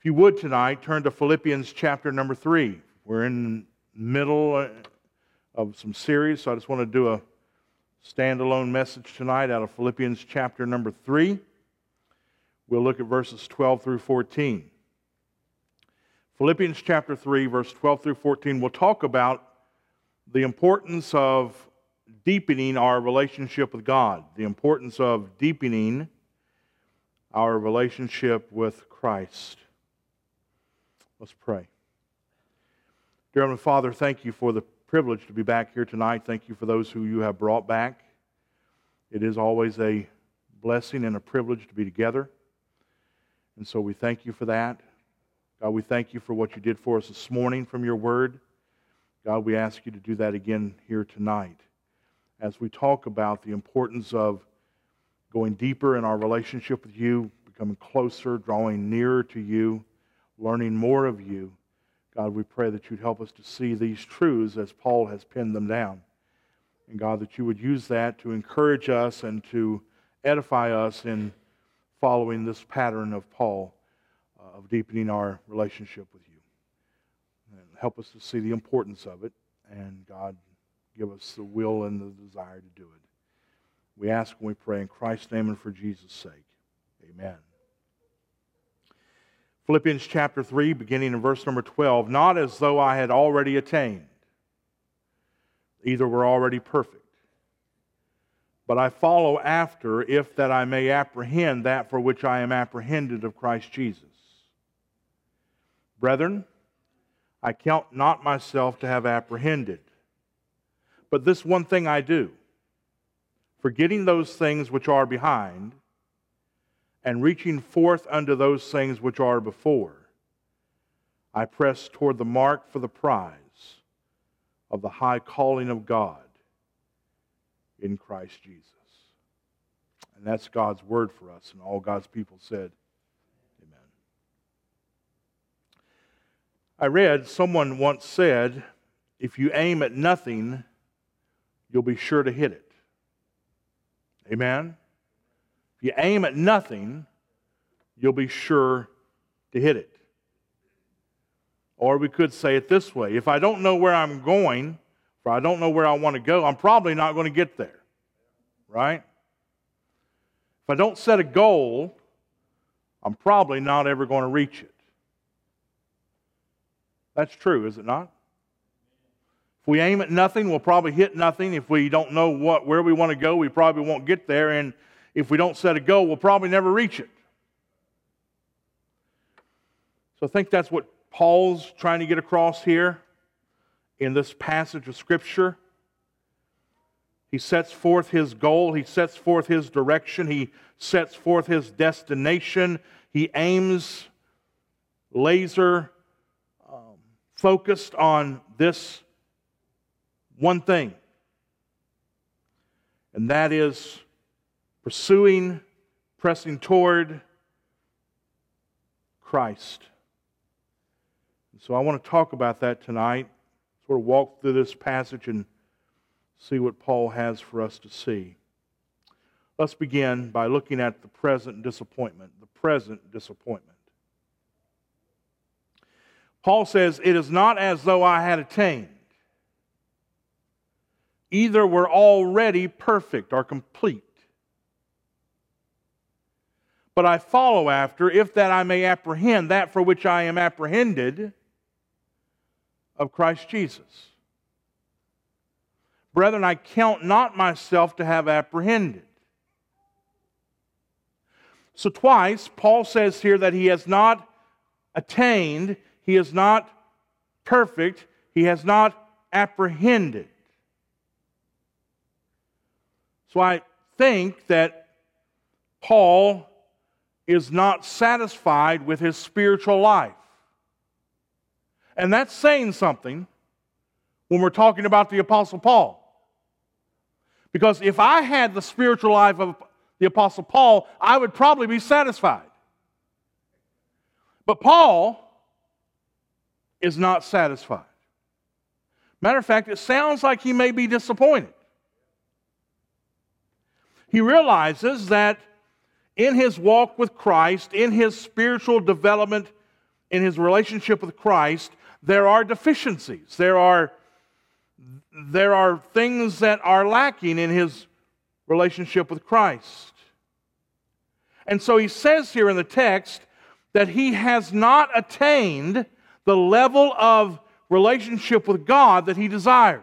If you would tonight, turn to Philippians chapter number 3. We're in the middle of some series, so I just want to do a standalone message tonight out of Philippians chapter number 3. We'll look at verses 12 through 14. Philippians chapter 3, verse 12 through 14, we'll talk about the importance of deepening our relationship with God, the importance of deepening our relationship with Christ. Let's pray. Dear Heavenly Father, thank you for the privilege to be back here tonight. Thank you for those who you have brought back. It is always a blessing and a privilege to be together. And so we thank you for that. God, we thank you for what you did for us this morning from your word. God, we ask you to do that again here tonight as we talk about the importance of going deeper in our relationship with you, becoming closer, drawing nearer to you, learning more of you. God, we pray that you'd help us to see these truths as Paul has penned them down. And God, that you would use that to encourage us and to edify us in following this pattern of Paul, of deepening our relationship with you. And help us to see the importance of it. And God, give us the will and the desire to do it. We ask and we pray in Christ's name and for Jesus' sake. Amen. Philippians chapter 3, beginning in verse number 12, not as though I had already attained, either were already perfect, but I follow after, if that I may apprehend that for which I am apprehended of Christ Jesus. Brethren, I count not myself to have apprehended, but this one thing I do, forgetting those things which are behind, and reaching forth unto those things which are before, I press toward the mark for the prize of the high calling of God in Christ Jesus. And that's God's word for us, and all God's people said, amen. I read, someone once said, if you aim at nothing, you'll be sure to hit it. Amen? If you aim at nothing, you'll be sure to hit it. Or we could say it this way, if I don't know where I'm going, or I don't know where I want to go, I'm probably not going to get there. Right? If I don't set a goal, I'm probably not ever going to reach it. That's true, is it not? If we aim at nothing, we'll probably hit nothing. If we don't know where we want to go, we probably won't get there. And if we don't set a goal, we'll probably never reach it. So I think that's what Paul's trying to get across here in this passage of Scripture. He sets forth his goal. He sets forth his direction. He sets forth his destination. He aims laser focused on this one thing. And that is pressing toward Christ. And so I want to talk about that tonight, sort of walk through this passage and see what Paul has for us to see. Let's begin by looking at the present disappointment. The present disappointment. Paul says, it is not as though I had attained. Either were already perfect or complete. But I follow after, if that I may apprehend that for which I am apprehended of Christ Jesus. Brethren, I count not myself to have apprehended. So twice, Paul says here that he has not attained, he is not perfect, he has not apprehended. So I think that Paul is not satisfied with his spiritual life. And that's saying something when we're talking about the Apostle Paul. Because if I had the spiritual life of the Apostle Paul, I would probably be satisfied. But Paul is not satisfied. Matter of fact, it sounds like he may be disappointed. He realizes that in his walk with Christ, in his spiritual development in his relationship with Christ, there are deficiencies. There are things that are lacking in his relationship with Christ. And so he says here in the text that he has not attained the level of relationship with God that he desires.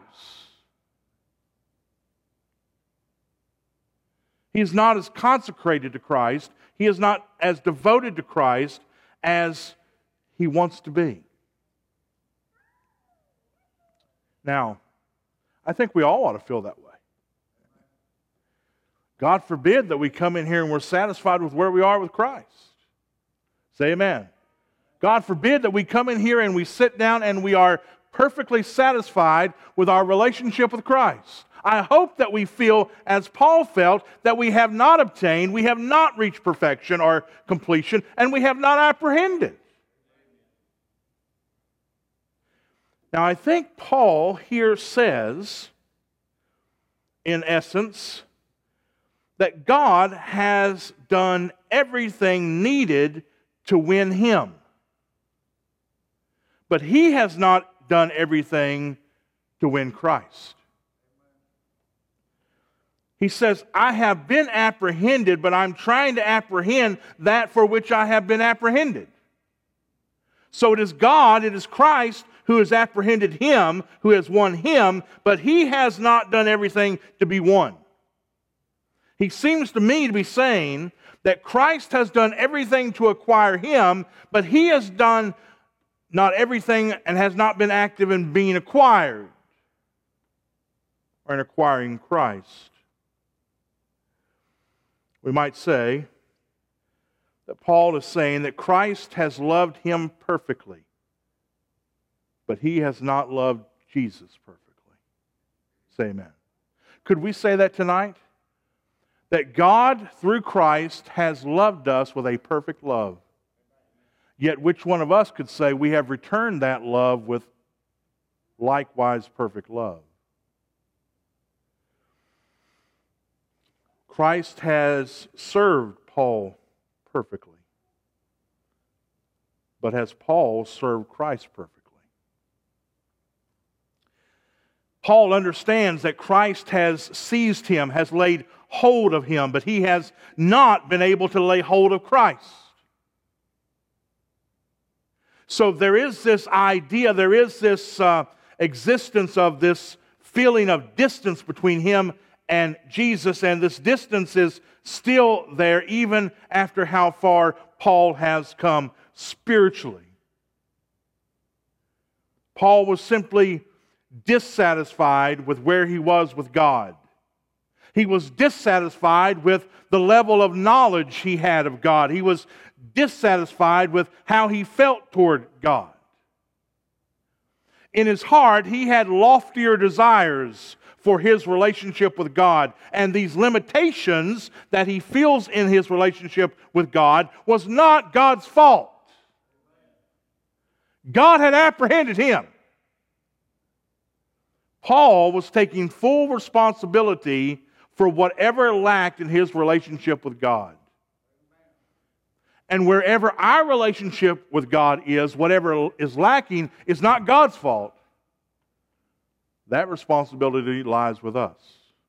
He is not as consecrated to Christ. He is not as devoted to Christ as he wants to be. Now, I think we all ought to feel that way. God forbid that we come in here and we're satisfied with where we are with Christ. Say amen. God forbid that we come in here and we sit down and we are perfectly satisfied with our relationship with Christ. I hope that we feel, as Paul felt, that we have not obtained, we have not reached perfection or completion, and we have not apprehended. Now, I think Paul here says, in essence, that God has done everything needed to win him. But he has not done everything to win Christ. He says, I have been apprehended, but I'm trying to apprehend that for which I have been apprehended. So it is God, it is Christ who has apprehended him, who has won him, but he has not done everything to be won. He seems to me to be saying that Christ has done everything to acquire him, but he has done not everything and has not been active in being acquired or in acquiring Christ. We might say that Paul is saying that Christ has loved him perfectly, but he has not loved Jesus perfectly. Say amen. Could we say that tonight? That God, through Christ, has loved us with a perfect love. Yet which one of us could say we have returned that love with likewise perfect love? Christ has served Paul perfectly. But has Paul served Christ perfectly? Paul understands that Christ has seized him, has laid hold of him, but he has not been able to lay hold of Christ. So there is this idea, there is this existence of this feeling of distance between him and Jesus, and this distance is still there even after how far Paul has come spiritually. Paul was simply dissatisfied with where he was with God. He was dissatisfied with the level of knowledge he had of God. He was dissatisfied with how he felt toward God. In his heart, he had loftier desires for his relationship with God. And these limitations that he feels in his relationship with God was not God's fault. God had apprehended him. Paul was taking full responsibility for whatever lacked in his relationship with God. And wherever our relationship with God is, whatever is lacking is not God's fault. That responsibility lies with us.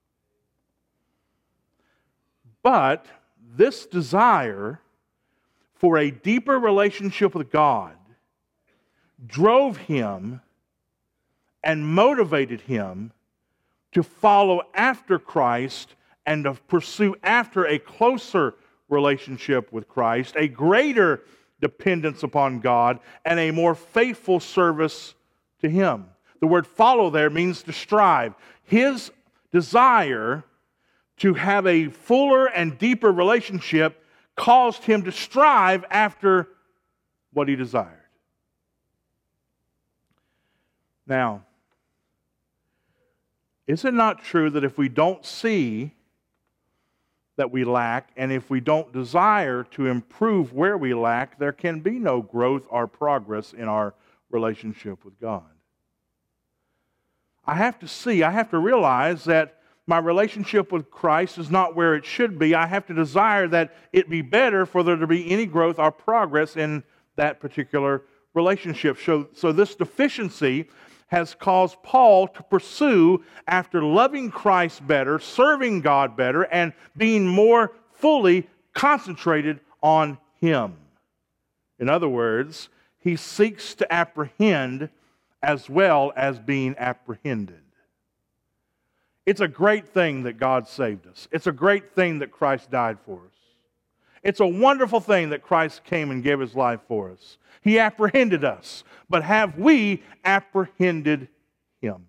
But this desire for a deeper relationship with God drove him and motivated him to follow after Christ and to pursue after a closer relationship with Christ, a greater dependence upon God, and a more faithful service to him. The word follow there means to strive. His desire to have a fuller and deeper relationship caused him to strive after what he desired. Now, is it not true that if we don't see that we lack, and if we don't desire to improve where we lack, there can be no growth or progress in our relationship with God? I have to realize that my relationship with Christ is not where it should be. I have to desire that it be better for there to be any growth or progress in that particular relationship. So this deficiency has caused Paul to pursue after loving Christ better, serving God better, and being more fully concentrated on Him. In other words, he seeks to apprehend as well as being apprehended. It's a great thing that God saved us. It's a great thing that Christ died for us. It's a wonderful thing that Christ came and gave His life for us. He apprehended us, but have we apprehended Him?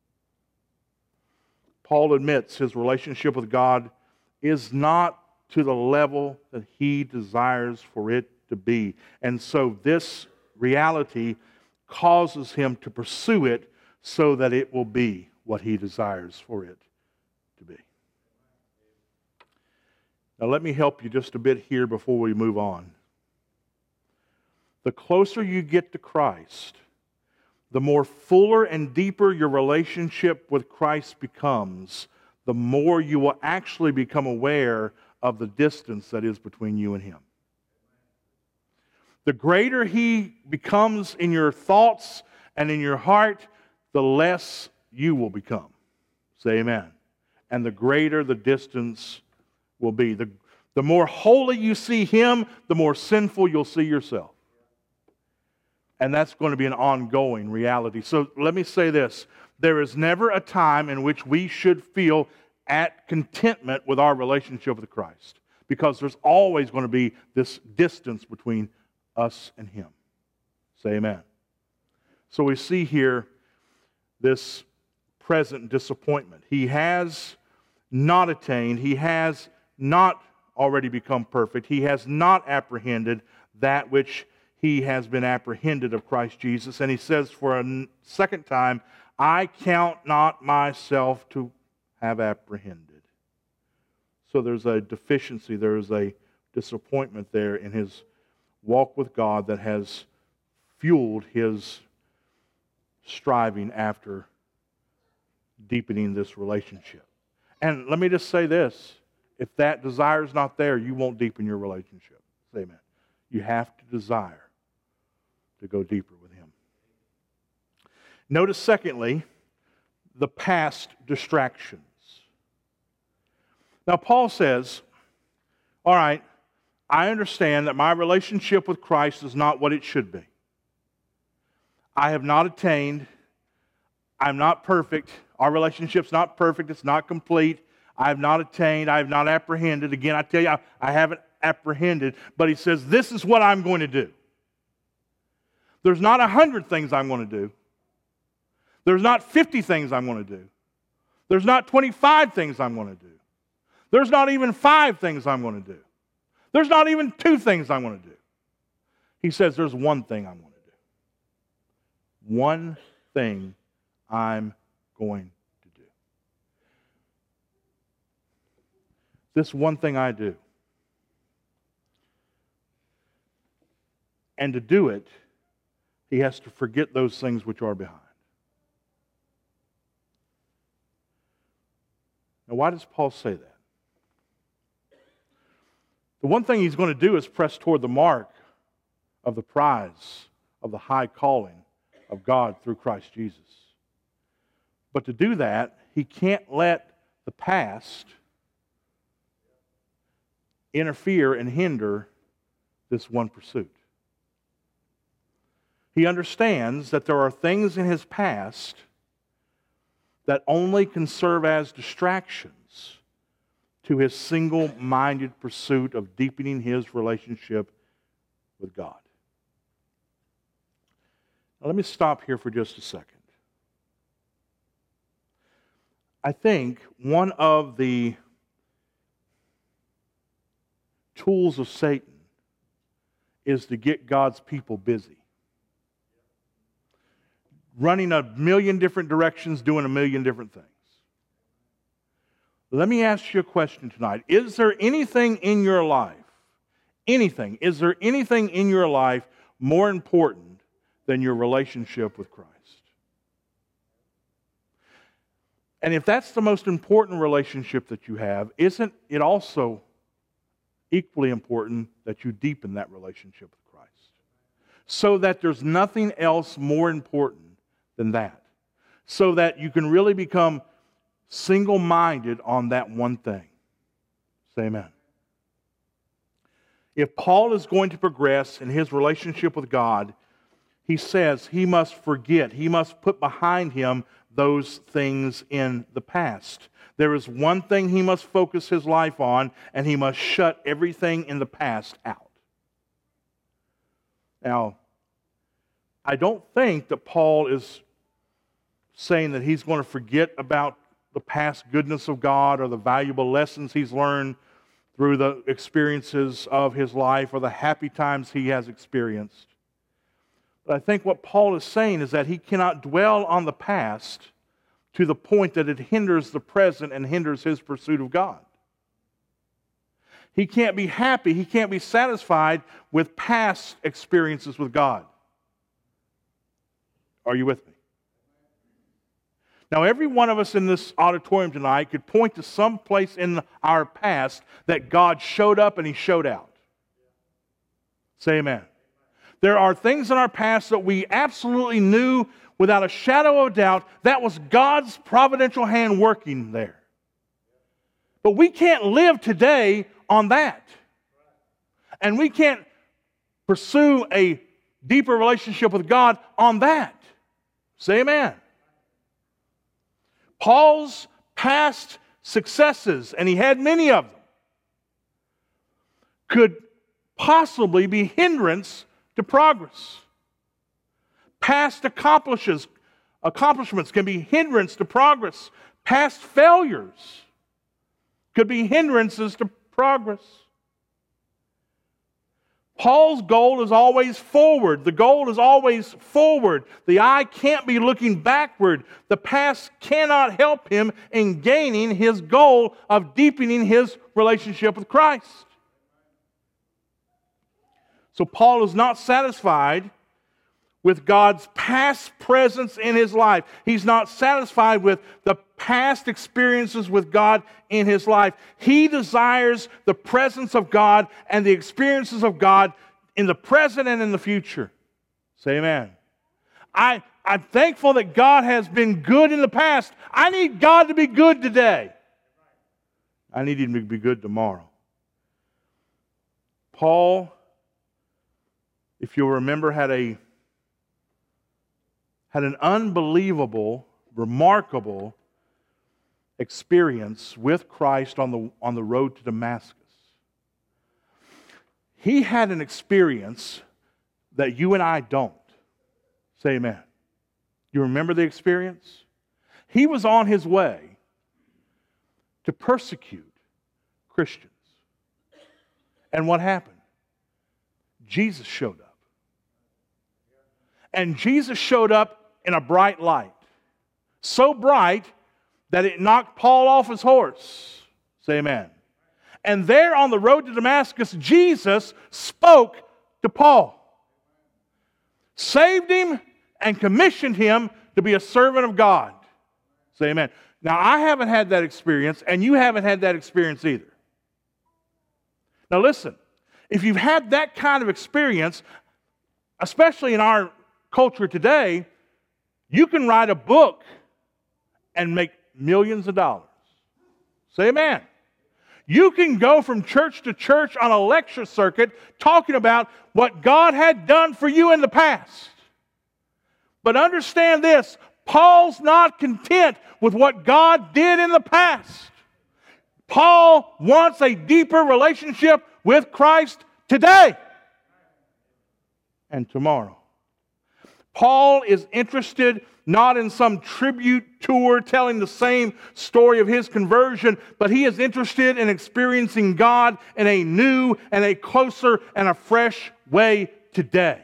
Paul admits his relationship with God is not to the level that he desires for it to be. And so this reality causes him to pursue it so that it will be what he desires for it to be. Now let me help you just a bit here before we move on. The closer you get to Christ, the more fuller and deeper your relationship with Christ becomes, the more you will actually become aware of the distance that is between you and Him. The greater He becomes in your thoughts and in your heart, the less you will become. Say amen. And the greater the distance will be. The more holy you see Him, the more sinful you'll see yourself. And that's going to be an ongoing reality. So let me say this. There is never a time in which we should feel at contentment with our relationship with Christ, because there's always going to be this distance between us and Him. Say amen. So we see here this present disappointment. He has not attained, he has not already become perfect, he has not apprehended that which he has been apprehended of Christ Jesus. And he says for a second time, I count not myself to have apprehended. So there's a deficiency, there's a disappointment there in his walk with God that has fueled his striving after deepening this relationship. And let me just say this, if that desire is not there, you won't deepen your relationship. Say amen. You have to desire to go deeper with Him. Notice, secondly, the past distractions. Now, Paul says, all right, I understand that my relationship with Christ is not what it should be. I have not attained. I'm not perfect. Our relationship's not perfect. It's not complete. I have not attained. I have not apprehended. Again, I tell you, I haven't apprehended. But he says, this is what I'm going to do. There's not 100 things I'm going to do. There's not 50 things I'm going to do. There's not 25 things I'm going to do. There's not even 5 things I'm going to do. There's not even 2 things I'm going to do. He says there's one thing I'm going to do. One thing I'm going to do. This one thing I do. And to do it, he has to forget those things which are behind. Now, why does Paul say that? The one thing he's going to do is press toward the mark of the prize of the high calling of God through Christ Jesus. But to do that, he can't let the past interfere and hinder this one pursuit. He understands that there are things in his past that only can serve as distractions to his single-minded pursuit of deepening his relationship with God. Now, let me stop here for just a second. I think one of the tools of Satan is to get God's people busy. Running a million different directions, doing a million different things. Let me ask you a question tonight. Is there anything in your life, is there anything in your life more important than your relationship with Christ? And if that's the most important relationship that you have, isn't it also equally important that you deepen that relationship with Christ? so that there's nothing else more important than that. So that you can really become single-minded on that one thing. Say amen. If Paul is going to progress in his relationship with God, he says he must forget, he must put behind him those things in the past. There is one thing he must focus his life on, and he must shut everything in the past out. Now, I don't think that Paul is saying that he's going to forget about the past goodness of God or the valuable lessons he's learned through the experiences of his life or the happy times he has experienced. But I think what Paul is saying is that he cannot dwell on the past to the point that it hinders the present and hinders his pursuit of God. He can't be happy, he can't be satisfied with past experiences with God. Are you with me? Now, every one of us in this auditorium tonight could point to some place in our past that God showed up and He showed out. Say amen. There are things in our past that we absolutely knew without a shadow of a doubt that was God's providential hand working there. But we can't live today on that. And we can't pursue a deeper relationship with God on that. Say amen. Paul's past successes, and he had many of them, could possibly be hindrance to progress. Past accomplishments can be hindrance to progress. Past failures could be hindrances to progress. Paul's goal is always forward. The goal is always forward. The eye can't be looking backward. The past cannot help him in gaining his goal of deepening his relationship with Christ. So Paul is not satisfied with God's past presence in his life. He's not satisfied with the past experiences with God in his life. He desires the presence of God and the experiences of God in the present and in the future. Say amen. I'm thankful that God has been good in the past. I need God to be good today. I need Him to be good tomorrow. Paul, if you'll remember, had an unbelievable, remarkable experience with Christ on the road to Damascus. He had an experience that you and I don't. Say amen. You remember the experience? He was on his way to persecute Christians. And what happened? Jesus showed up. And Jesus showed up in a bright light. So bright that it knocked Paul off his horse. Say amen. And there on the road to Damascus, Jesus spoke to Paul. Saved him and commissioned him to be a servant of God. Say amen. Now, I haven't had that experience, and you haven't had that experience either. Now listen, if you've had that kind of experience, especially in our culture today, you can write a book and make millions of dollars. Say amen. You can go from church to church on a lecture circuit talking about what God had done for you in the past. But understand this, Paul's not content with what God did in the past. Paul wants a deeper relationship with Christ today and tomorrow. Paul is interested not in some tribute tour telling the same story of his conversion, but he is interested in experiencing God in a new and a closer and a fresh way today.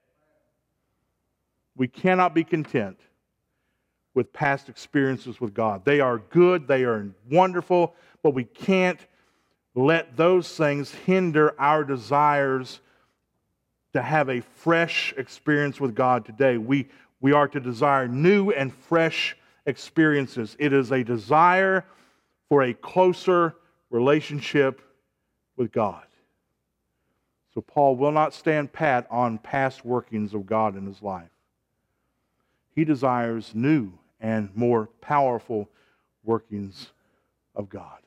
We cannot be content with past experiences with God. They are good, they are wonderful, but we can't let those things hinder our desires to have a fresh experience with God today. We are to desire new and fresh experiences. It is a desire for a closer relationship with God. So Paul will not stand pat on past workings of God in his life. He desires new and more powerful workings of God.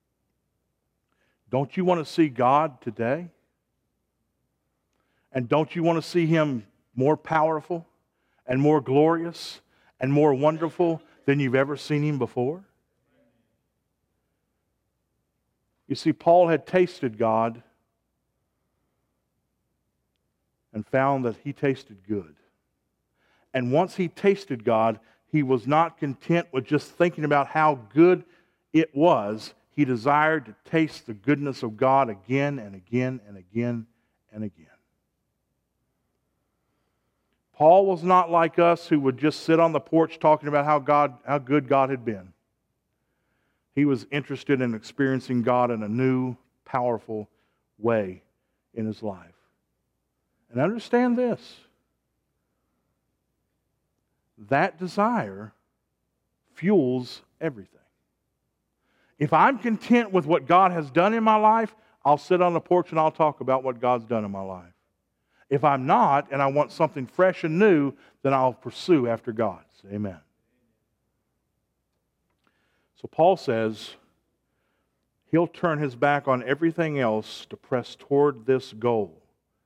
Don't you want to see God today? And don't you want to see Him more powerful and more glorious and more wonderful than you've ever seen Him before? You see, Paul had tasted God and found that He tasted good. And once he tasted God, he was not content with just thinking about how good it was. He desired to taste the goodness of God again and again and again and again. Paul was not like us who would just sit on the porch talking about how good God had been. He was interested in experiencing God in a new, powerful way in his life. And understand this. That desire fuels everything. If I'm content with what God has done in my life, I'll sit on the porch and I'll talk about what God's done in my life. If I'm not, and I want something fresh and new, then I'll pursue after God. Amen. So Paul says he'll turn his back on everything else to press toward this goal.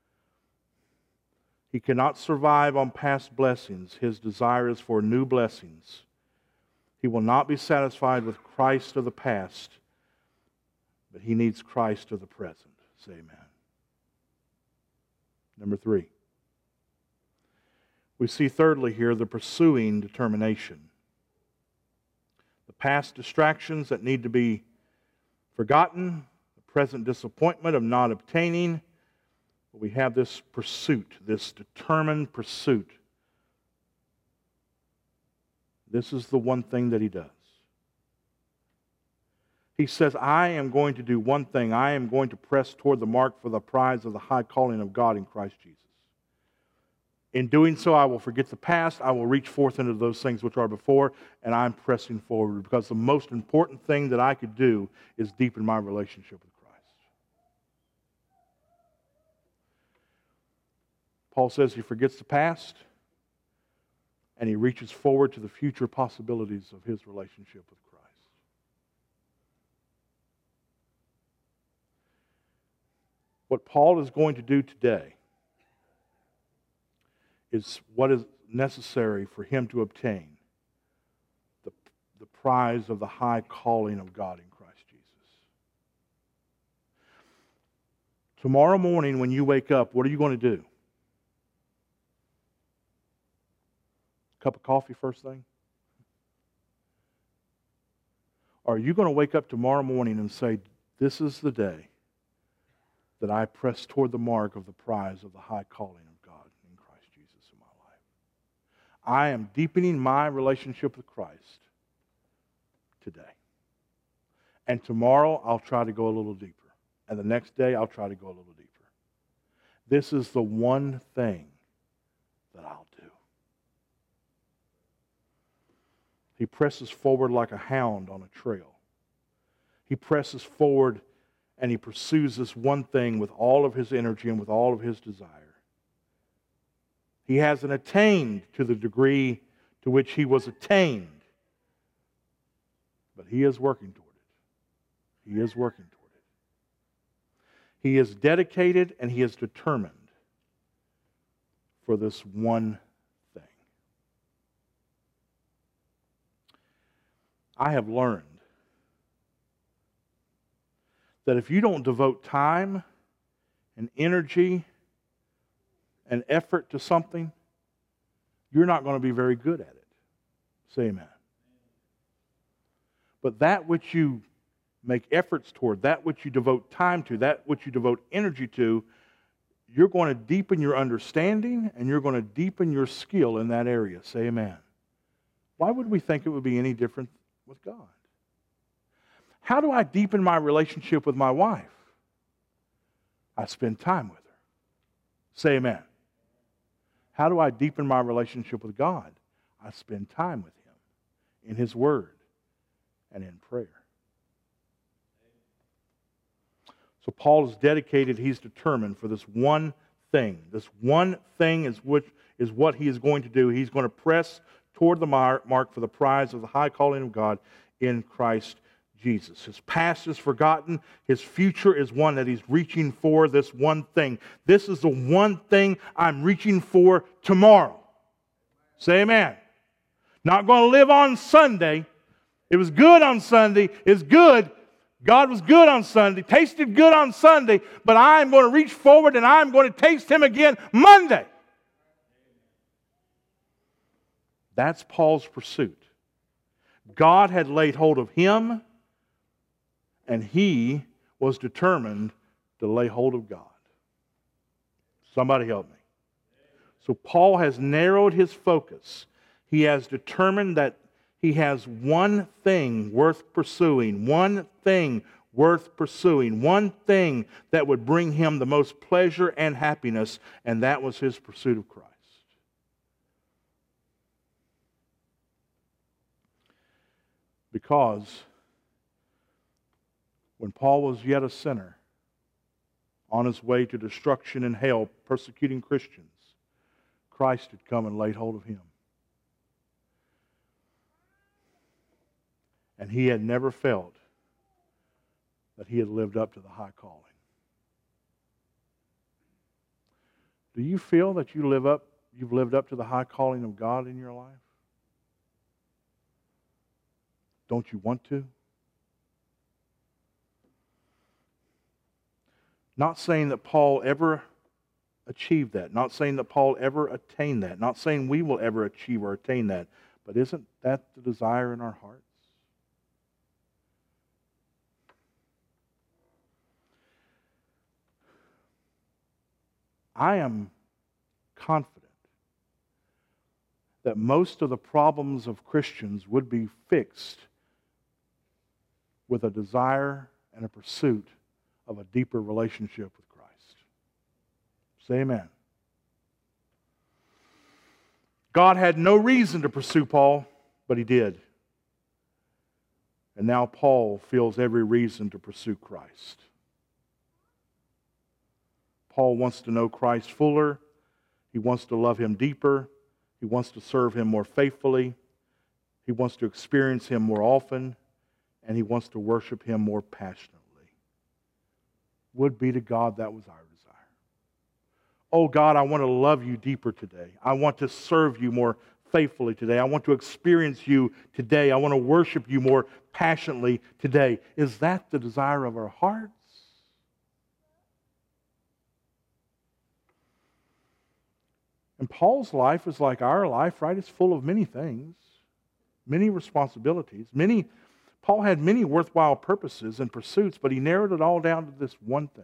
He cannot survive on past blessings. His desire is for new blessings. He will not be satisfied with Christ of the past, but he needs Christ of the present. Say amen. Number 3. We see thirdly here the pursuing determination. The past distractions that need to be forgotten, the present disappointment of not obtaining. We have this pursuit, this determined pursuit. This is the one thing that he does. He says, I am going to do one thing. I am going to press toward the mark for the prize of the high calling of God in Christ Jesus. In doing so, I will forget the past. I will reach forth into those things which are before, and I'm pressing forward because the most important thing that I could do is deepen my relationship with Christ. Paul says he forgets the past, and he reaches forward to the future possibilities of his relationship with Christ. What Paul is going to do today is what is necessary for him to obtain the prize of the high calling of God in Christ Jesus. Tomorrow morning when you wake up, what are you going to do? Cup of coffee first thing? Or are you going to wake up tomorrow morning and say, this is the day that I press toward the mark of the prize of the high calling of God in Christ Jesus in my life. I am deepening my relationship with Christ today. And tomorrow I'll try to go a little deeper. And the next day I'll try to go a little deeper. This is the one thing that I'll do. He presses forward like a hound on a trail. He presses forward and he pursues this one thing with all of his energy and with all of his desire. He hasn't attained to the degree to which he was attained, but he is working toward it. He is working toward it. He is dedicated and he is determined for this one thing. I have learned that if you don't devote time and energy and effort to something, you're not going to be very good at it. Say amen. But that which you make efforts toward, that which you devote time to, that which you devote energy to, you're going to deepen your understanding and you're going to deepen your skill in that area. Say amen. Why would we think it would be any different with God? How do I deepen my relationship with my wife? I spend time with her. Say amen. How do I deepen my relationship with God? I spend time with Him in His Word and in prayer. So Paul is dedicated, he's determined for this one thing. This one thing is what he is going to do. He's going to press toward the mark for the prize of the high calling of God in Christ Jesus. His past is forgotten. His future is one that he's reaching for, this one thing. This is the one thing I'm reaching for tomorrow. Say amen. Not going to live on Sunday. It was good on Sunday. It's good. God was good on Sunday, tasted good on Sunday, but I'm going to reach forward and I'm going to taste Him again Monday. That's Paul's pursuit. God had laid hold of him, and he was determined to lay hold of God. Somebody help me. So Paul has narrowed his focus. He has determined that he has one thing worth pursuing, one thing worth pursuing, one thing that would bring him the most pleasure and happiness, and that was his pursuit of Christ. Because when Paul was yet a sinner, on his way to destruction and hell, persecuting Christians, Christ had come and laid hold of him. And he had never felt that he had lived up to the high calling. Do you feel that you've lived up to the high calling of God in your life? Don't you want to? Not saying that Paul ever achieved that. Not saying that Paul ever attained that. Not saying we will ever achieve or attain that. But isn't that the desire in our hearts? I am confident that most of the problems of Christians would be fixed with a desire and a pursuit of a deeper relationship with Christ. Say amen. God had no reason to pursue Paul, but He did. And now Paul feels every reason to pursue Christ. Paul wants to know Christ fuller. He wants to love Him deeper. He wants to serve Him more faithfully. He wants to experience Him more often. And he wants to worship Him more passionately. Would be to God that was our desire. Oh God, I want to love You deeper today. I want to serve You more faithfully today. I want to experience You today. I want to worship You more passionately today. Is that the desire of our hearts? And Paul's life is like our life, right? It's full of many things, many responsibilities, Paul had many worthwhile purposes and pursuits, but he narrowed it all down to this one thing: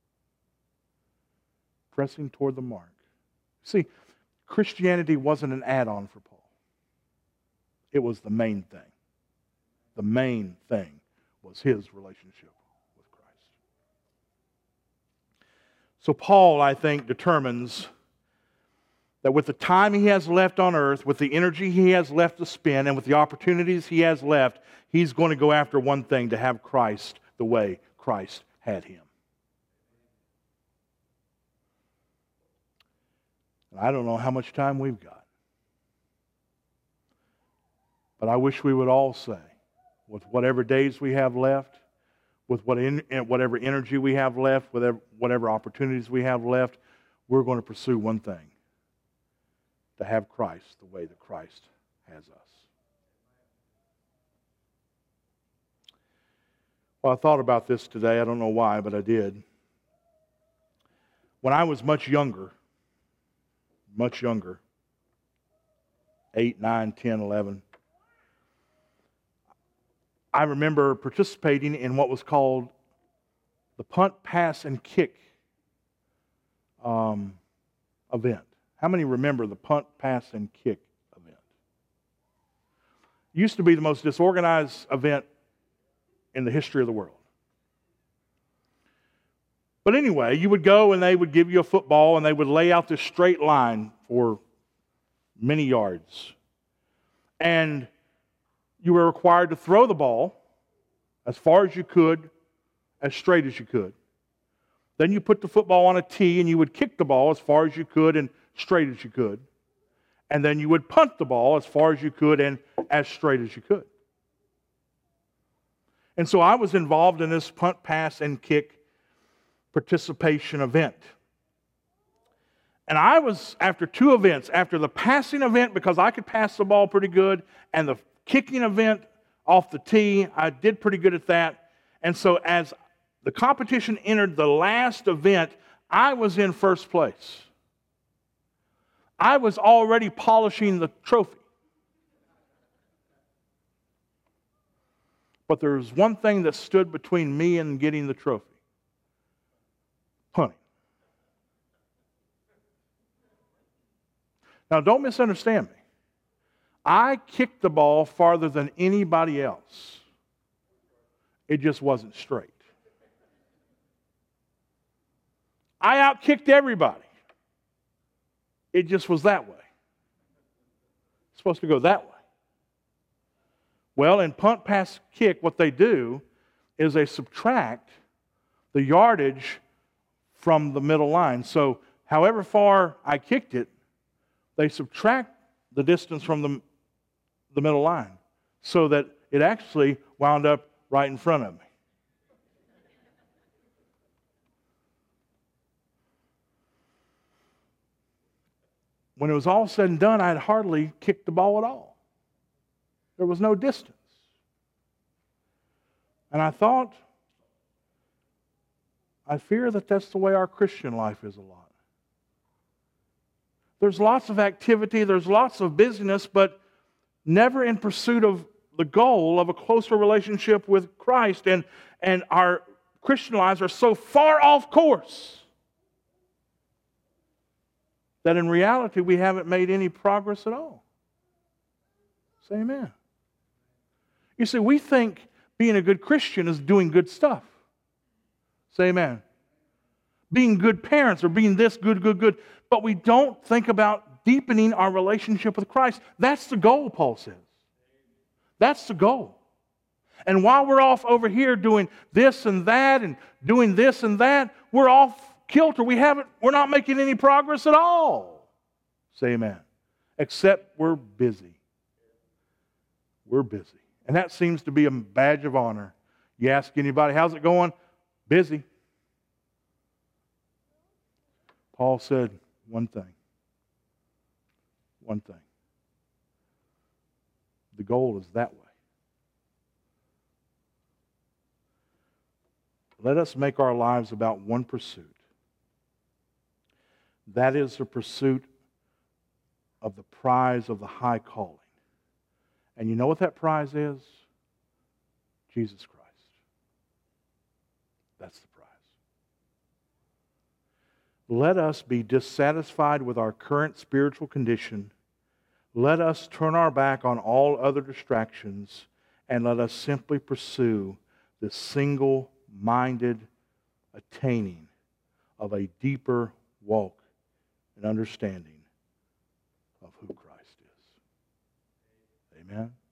pressing toward the mark. See, Christianity wasn't an add-on for Paul. It was the main thing. The main thing was his relationship with Christ. So Paul, I think, determines that with the time he has left on earth, with the energy he has left to spend, and with the opportunities he has left, he's going to go after one thing: to have Christ the way Christ had Him. And I don't know how much time we've got, but I wish we would all say, with whatever days we have left, with whatever energy we have left, with whatever opportunities we have left, we're going to pursue one thing: to have Christ the way that Christ has us. Well, I thought about this today. I don't know why, but I did. When I was much younger, 8, 9, 10, 11, I remember participating in what was called the punt, pass, and kick event. How many remember the punt, pass, and kick event? It used to be the most disorganized event in the history of the world. But anyway, you would go and they would give you a football and they would lay out this straight line for many yards. And you were required to throw the ball as far as you could, as straight as you could. Then you put the football on a tee and you would kick the ball as far as you could and straight as you could. And then you would punt the ball as far as you could and as straight as you could. And so I was involved in this punt, pass, and kick participation event. And I was, after two events, after the passing event, because I could pass the ball pretty good, and the kicking event off the tee, I did pretty good at that. And so as the competition entered the last event, I was in first place. I was already polishing the trophy. But there was one thing that stood between me and getting the trophy. Punting. Now, don't misunderstand me. I kicked the ball farther than anybody else. It just wasn't straight. I outkicked everybody. It just was that way. It's supposed to go that way. Well, in punt, pass, kick, what they do is they subtract the yardage from the middle line. So, however far I kicked it, they subtract the distance from the middle line so that it actually wound up right in front of me. When it was all said and done, I had hardly kicked the ball at all. There was no distance. And I thought, I fear that that's the way our Christian life is a lot. There's lots of activity, there's lots of busyness, but never in pursuit of the goal of a closer relationship with Christ. And our Christian lives are so far off course that in reality we haven't made any progress at all. Say amen. You see, we think being a good Christian is doing good stuff. Say amen. Being good parents or being this good. But we don't think about deepening our relationship with Christ. That's the goal, Paul says. That's the goal. And while we're off over here doing this and that and doing this and that, we're off kilter. We're not making any progress at all. Say amen. Except we're busy. We're busy. And that seems to be a badge of honor. You ask anybody, how's it going? Busy. Paul said one thing. One thing. The goal is that way. Let us make our lives about one pursuit. That is the pursuit of the prize of the high calling. And you know what that prize is? Jesus Christ. That's the prize. Let us be dissatisfied with our current spiritual condition. Let us turn our back on all other distractions, and let us simply pursue the single-minded attaining of a deeper walk and understanding of who Christ is. Amen.